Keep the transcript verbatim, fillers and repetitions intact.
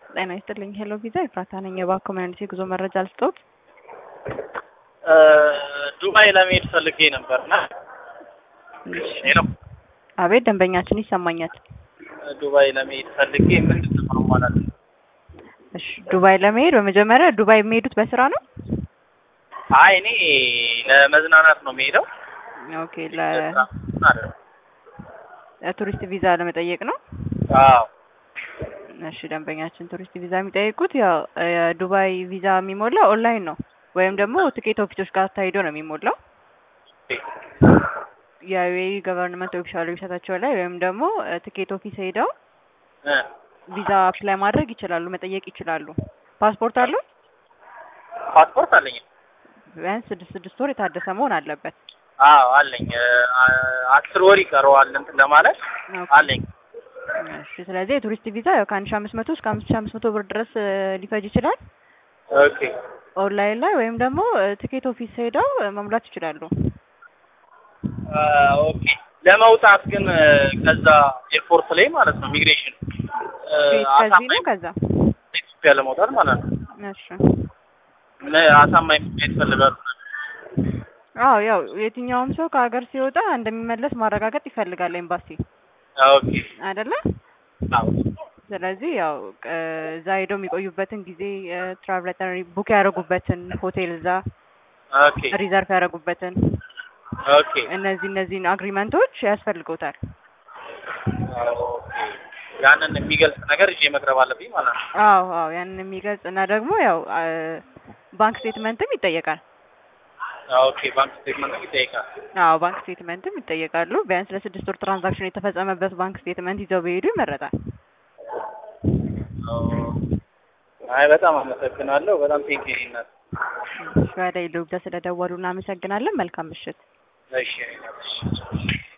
ጤና ይስጥልኝ ሄሎ ቪዛ ይፍራታ ነኝ የባንክ ኮሚኒቲ ጉዞ መረጃ ልስጥዎት? ዱባይ ለመሄድ ፈልጌ ነበርና ሄሎ አቤት ደንበኛችን ይሰማኛል። ዱባይ ለመሄድ ፈልጌ ምንድን ነው ማለት ነው? እሺ ዱባይ ለመሄድ በመጀመሪያ ዱባይ የሚሄዱት በስራ ነው? አይ እኔ ለመዝናናት ነው የምሄደው። ኦኬ ለ ቱሪስት ቪዛ ለመጠየቅ ነው? አዎ እሺ ደንበኛችን ቱሪስት ቪዛ የሚጠይቁት ያው የዱባይ ቪዛ የሚሞላው ኦንላይን ነው ወይም ደግሞ ትኬት ኦፊሶች ጋር ታይዶ ነው የሚሞላው። የዩኤኢ ገቨርንመንት ኦፊሻል ዌብሳይታቸው ላይ ወይም ደግሞ ትኬት ኦፊስ ሄደው ቪዛ አፕላይ ማድረግ ይችላሉ፣ መጠየቅ ይችላሉ። ፓስፖርት አለው? ፓስፖርት አለኝ። ቢያንስ ስድስት ስድስት ወር የታደሰ መሆን አለበት። አዎ አለኝ። አስር ወር ይቀረዋል እንትን ለማለት አለኝ። እሺ ስለዚህ የቱሪስት ቪዛ ያው ከአንድ ሺህ አምስት መቶ እስከ አምስት ሺህ አምስት መቶ ብር ድረስ ሊፈጅ ይችላል። ኦኬ ኦንላይን ላይ ወይም ደግሞ ትኬት ኦፊስ ሄደው መሙላት ይችላሉ። ኦኬ ለመውጣት ግን ከዛ ኤርፖርት ላይ ማለት ነው ኢሚግሬሽን ከዚህ ነው ከዛ ኢትዮጵያ ለመውጣት ማለት ነው። እሺ ምን አሳማኝ ያስፈልጋል? አዎ ያው የትኛውም ሰው ከሀገር ሲወጣ እንደሚመለስ ማረጋገጥ ይፈልጋል ኤምባሲ። ኦኬ አይደለ? አዎ ስለዚህ ያው እዛ ሄደው የሚቆዩበትን ጊዜ ትራቭለር ቡክ ያደረጉበትን ሆቴል እዛ ኦኬ ሪዘርቭ ያደረጉበትን ኦኬ እነዚህ እነዚህን አግሪመንቶች ያስፈልጉታል። ያንን የሚገልጽ ነገር ይዤ መቅረብ አለብኝ ማለት ነው። አዎ አዎ ያንን የሚገልጽ እና ደግሞ ያው ባንክ ስቴትመንትም ይጠየቃል። ኦኬ ባንክ ስቴትመንትም ይጠየቃል። አዎ ባንክ ስቴትመንትም ይጠየቃሉ። ቢያንስ ለስድስት ወር ትራንዛክሽን የተፈጸመበት ባንክ ስቴትመንት ይዘው ቢሄዱ ይመረጣል። አይ በጣም አመሰግናለሁ። በጣም ቴንኪው እናት። እሺ ወደ ኢሉብዳ ስለደወሉ እናመሰግናለን። መልካም ምሽት። እሺ